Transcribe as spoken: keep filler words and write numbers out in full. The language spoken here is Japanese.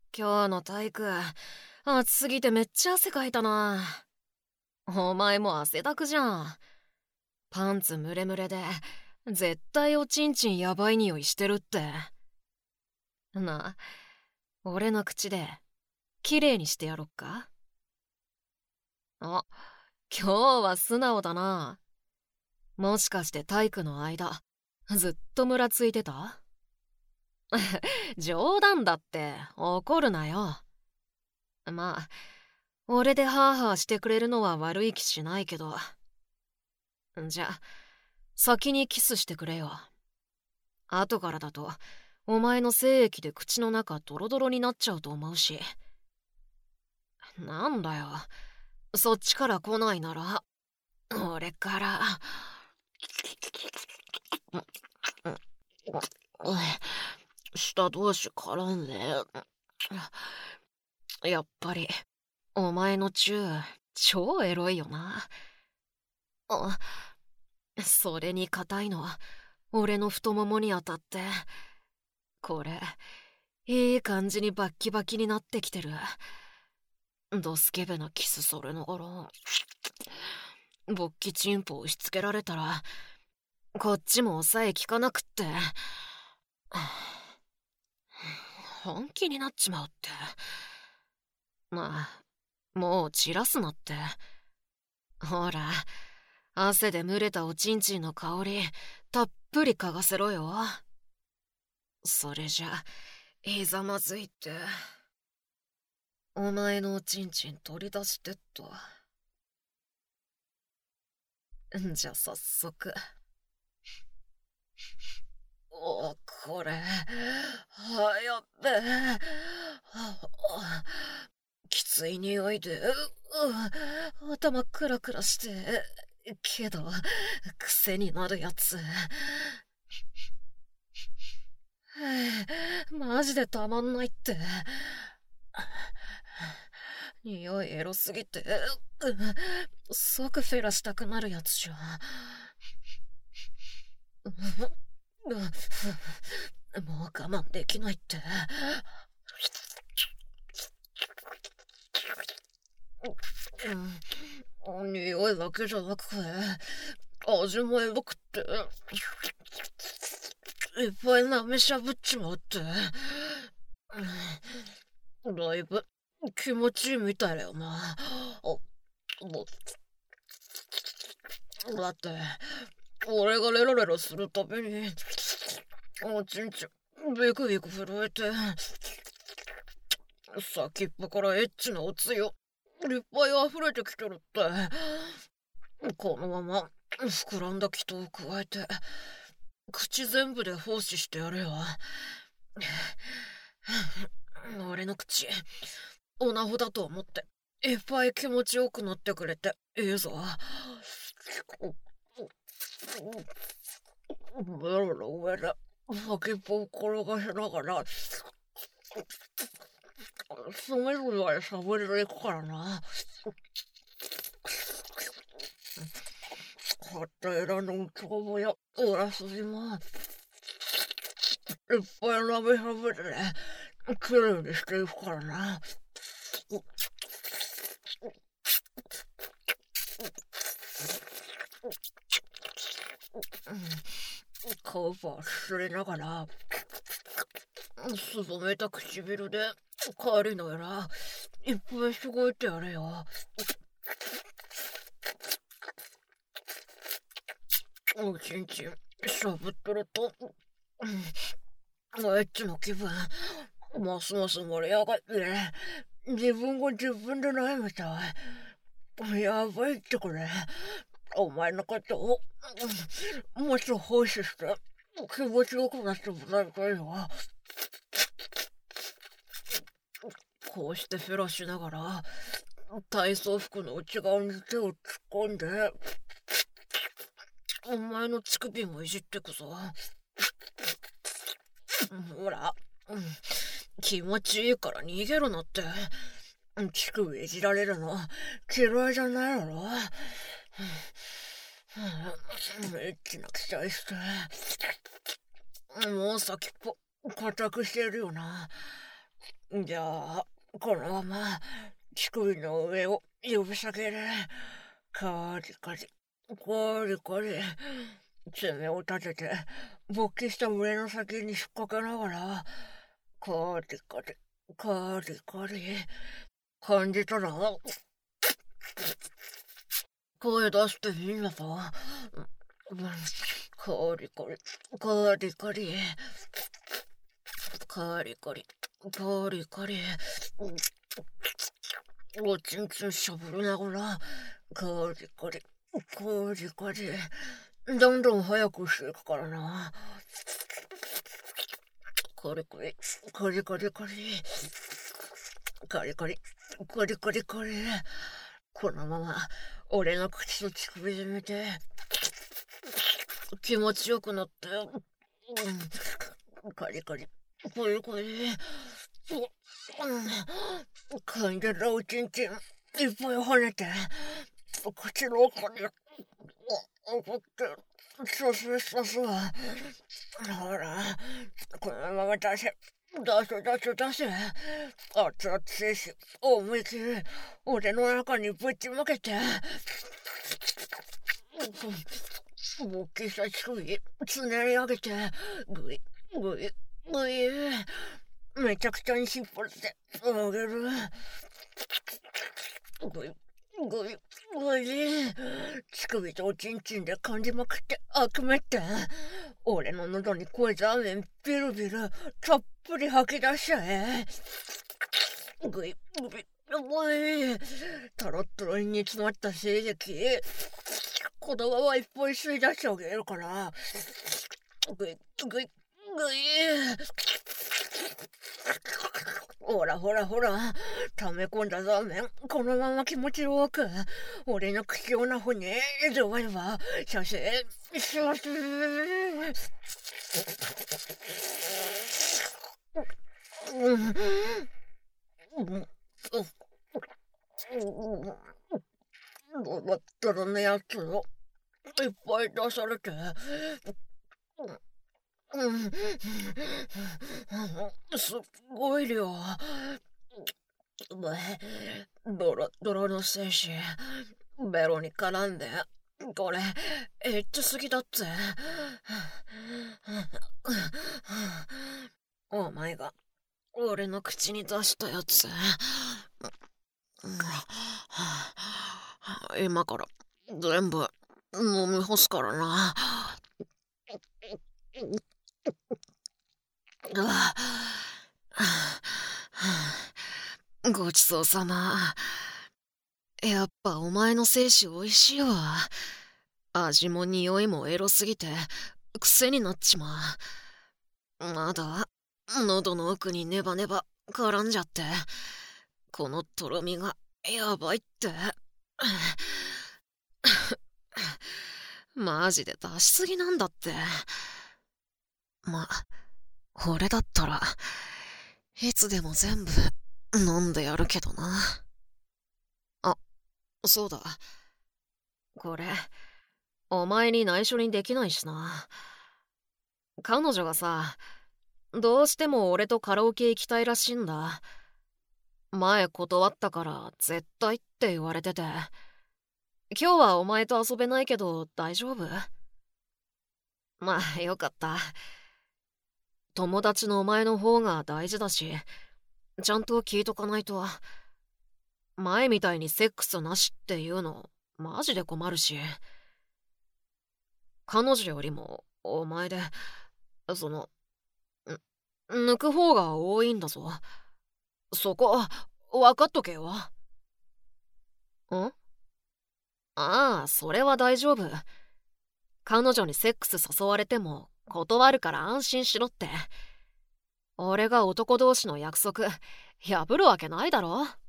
今日の体育、暑すぎてめっちゃ汗かいたな。お前も汗だくじゃん。パンツムレムレで、絶対おちんちんやばい匂いしてるって。なあ、俺の口で、綺麗にしてやろっか。あ、今日は素直だな。もしかして体育の間、ずっとムラついてた？冗談だって怒るなよ。まあ、俺でハーハーしてくれるのは悪い気しないけど。じゃあ、先にキスしてくれよ。後からだと、お前の精液で口の中ドロドロになっちゃうと思うし。なんだよ。そっちから来ないなら、俺から。舌同士絡んで。やっぱり、お前のチュー、超エロいよな。あ、それに硬いのは、俺の太ももに当たって。これ、いい感じにバッキバキになってきてる。ドスケベなキスそれながら、勃起チンポ押し付けられたら、こっちも抑えきかなくって。本気になっちまうって。まあ、もう散らすなって。ほら、汗で蒸れたおちんちんの香り、たっぷり嗅がせろよ。それじゃ、ひざまずいて、お前のおちんちん取り出してっと。じゃ、早速。お、これ、はやっべえ。きつい匂いで、う、う、頭クラクラして、けど、癖になるやつ。マジでたまんないって。匂いエロすぎて、即フェラしたくなるやつじゃん。もう我慢できないって。うん、匂いだけじゃなくて、味もエロくって、いっぱい舐めしゃぶっちまうって。だいぶ気持ちいいみたいだよな。だって、俺がレロレロするたびに、おちんちんビクビク震えて、先っぽからエッチなおつゆ、いっぱい溢れてきてるって。このまま膨らんだ気筒を加えて、口全部で奉仕してやれよ。俺の口、オナホだと思って、いっぱい気持ちよくなってくれていいぞ。ベロの上で先っぽを転がしながら、隅々までしゃぶりでいくからな。買ったエラの内側や裏筋も、いっぱい舐めしゃぶってね、きれいにしていくからな。顔ばすりながら、すぼめた唇で、狩りのエラ、いっぱいしごいてやれよ。おちんちん、しゃぶってると、エッチの気分、ますます盛り上がって、自分が自分でないみたい。やばいってこれ。お前のことを、もっと奉仕して、気持ちよくなってもらいたいよ。こうしてフェラしながら、体操服の内側に手を突っ込んで、お前の乳首もいじってくぞ。ほら、気持ちいいから逃げるなって。乳首いじられるの嫌いじゃないだろ。エッチな期待して。もう先っぽ固くしてるよな。 じゃあ、このまま乳首の上を指先でカリカリカリカリ爪を立てて勃起した胸の先に引っ掛けながらカリカリカリカリ感じたら声出してみんなさ。カリカリカリカリカリカリカリカリおちんちんしゃぶりながらカリカリカリカリどんどん早くしていくからな。カリカリカリカリカリカリカリカリカリカリこのまま俺の口と乳首で見て気持ちよくなって、うん、カリカリカリカリ噛んでたおちんちんいっぱい跳ねて口の奥に怒ってさすさすわ。ほらこのまま出せ出せ出せ出せ熱々精子思いっきり俺の中にぶちまけて勃起した乳首つねり上げてグイグイグイめちゃくちゃに引っ張ってあげる。グイグイグイ乳首とおちんちんで感じまくって悪めって俺の喉に声ザーメンビルビルたっぷり吐き出しちゃえ。グイグイグイトロットロに煮詰まった精液子供はいっぱい吸い出してあげるからグイグイグイほらほらほら溜め込んだザーメンこのまま気持ちよく俺の口をなほにズバズバ射精しますうんどうだったらねやつをいっぱい出されてうん、すっごい量。ドロドロの精子ベロに絡んでこれエッチすぎだってお前が俺の口に出したやつ今から全部飲み干すからな。ごちそうさま。やっぱお前の精子おいしいわ。味も匂いもエロすぎて癖になっちまう。まだ喉の奥にネバネバ絡んじゃってこのとろみがやばいって。マジで出しすぎなんだって。ま、俺だったらいつでも全部飲んでやるけどな。あ、そうだ。これお前に内緒にできないしな。彼女がさ、どうしても俺とカラオケ行きたいらしいんだ。前断ったから絶対って言われてて。今日はお前と遊べないけど大丈夫？まあよかった。友達のお前の方が大事だし、ちゃんと聞いとかないと。前みたいにセックスなしっていうのマジで困るし。彼女よりもお前でその抜く方が多いんだぞ。そこ分かっとけよ。ん？ああ、それは大丈夫。彼女にセックス誘われても断るから安心しろって。俺が男同士の約束破るわけないだろ。